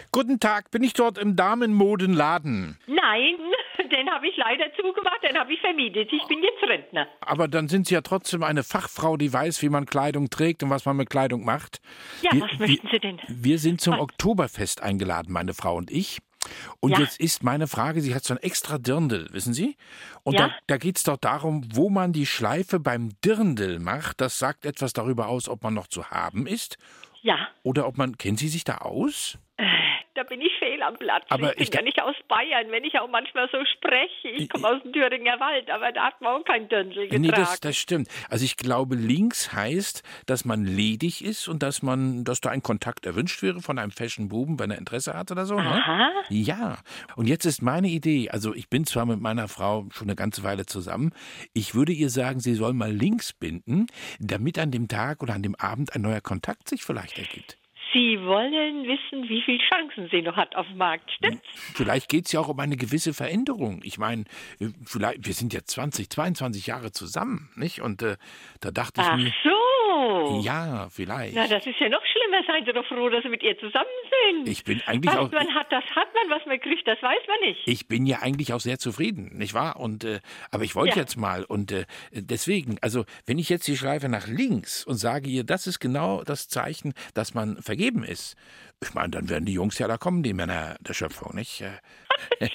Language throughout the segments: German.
Guten Tag, bin ich dort im Damenmodenladen? Nein, den habe ich leider zugemacht, den habe ich vermietet. Ich bin jetzt Rentner. Aber dann sind Sie ja trotzdem eine Fachfrau, die weiß, wie man Kleidung trägt und was man mit Kleidung macht. Ja, was möchten Sie denn? Wir sind zum Oktoberfest eingeladen, meine Frau und ich. Und Ja. jetzt ist meine Frage, sie hat so ein extra Dirndl, wissen Sie? Und Ja. da geht es doch darum, wo man die Schleife beim Dirndl macht. Das sagt etwas darüber aus, ob man noch zu haben ist Ja, oder ob man... Kennen Sie sich da aus? da bin ich fehl am Platz. Aber ich bin ja nicht aus Bayern, wenn ich auch manchmal so spreche. Ich komme aus dem Thüringer Wald, aber da hat man auch kein Dirndl getragen. Nee, das stimmt. Also ich glaube, links heißt, dass man ledig ist und dass da ein Kontakt erwünscht wäre von einem Fashion-Buben, wenn er Interesse hat oder so. Ne? Aha. Ja. Und jetzt ist meine Idee, also ich bin zwar mit meiner Frau schon eine ganze Weile zusammen, ich würde ihr sagen, sie soll mal links binden, damit an dem Tag oder an dem Abend ein neuer Kontakt sich vielleicht ergibt. Sie wollen wissen, wie viele Chancen sie noch hat auf dem Markt, stimmt's? Vielleicht geht es ja auch um eine gewisse Veränderung. Ich meine, vielleicht, wir sind jetzt 22 Jahre zusammen, nicht? Und da dachte ich Ach mir, so. ja, vielleicht. Na, das ist ja noch schlimmer. Seien Sie doch froh, dass Sie mit ihr zusammen sind. Ich bin eigentlich was auch... man hat, das hat man. Was man kriegt, das weiß man nicht. Ich bin ja eigentlich auch sehr zufrieden, nicht wahr? Und aber ich wollte Ja. jetzt mal und deswegen, also wenn ich jetzt die Schleife nach links und sage ihr, das ist genau das Zeichen, dass man vergeben ist. Ich meine, dann werden die Jungs ja da kommen, die Männer der Schöpfung, nicht? Das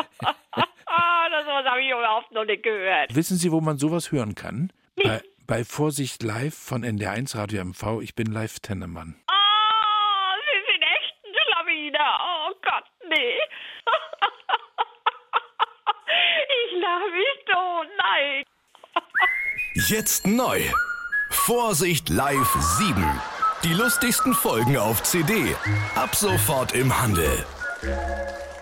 habe ich überhaupt noch nicht gehört. Wissen Sie, wo man sowas hören kann? Bei Vorsicht Live von NDR1 Radio MV. Ich bin Live Tennemann. Sie sind echt ein Schlawiner. Oh Gott, nee. Ich lache mich tot. Nein. Jetzt neu. Vorsicht Live 7. Die lustigsten Folgen auf CD. Ab sofort im Handel.